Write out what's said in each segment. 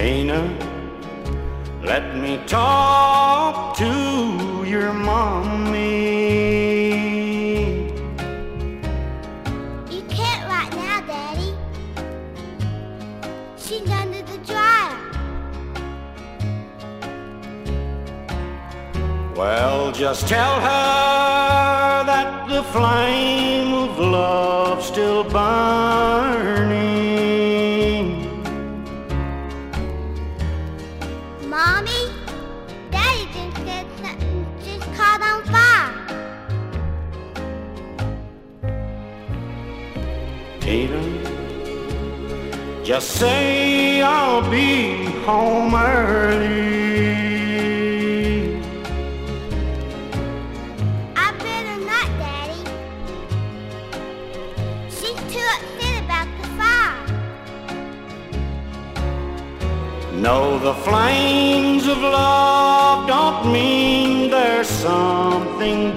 Tina, let me talk to your mommy. You can't right now, Daddy. She's under the dryer. Well, just tell her that the flame of love's still burning. Mommy, Daddy just said something just caught on fire. Tina, just say I'll be home early. I better not, Daddy. She's too upset about the fire. No, the flames of love don't mean there's something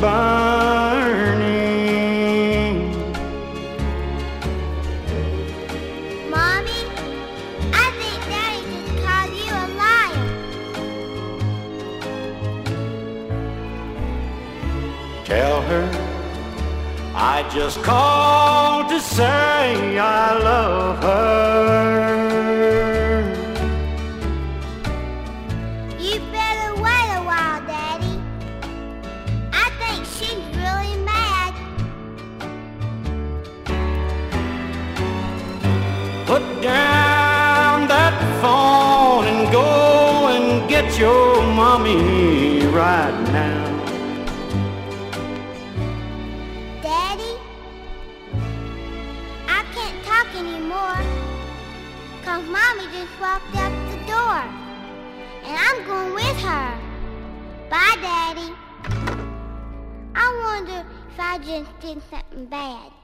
burning. Mommy, I think Daddy just called you a liar. Tell her I just called to say I love her. You better wait a while, Daddy. I think she's really mad. Put down that phone and go and get your mommy right now. Daddy, I can't talk anymore, 'cause Mommy just walked out the door, and I'm going with her. Bye, Daddy. I wonder if I just did something bad.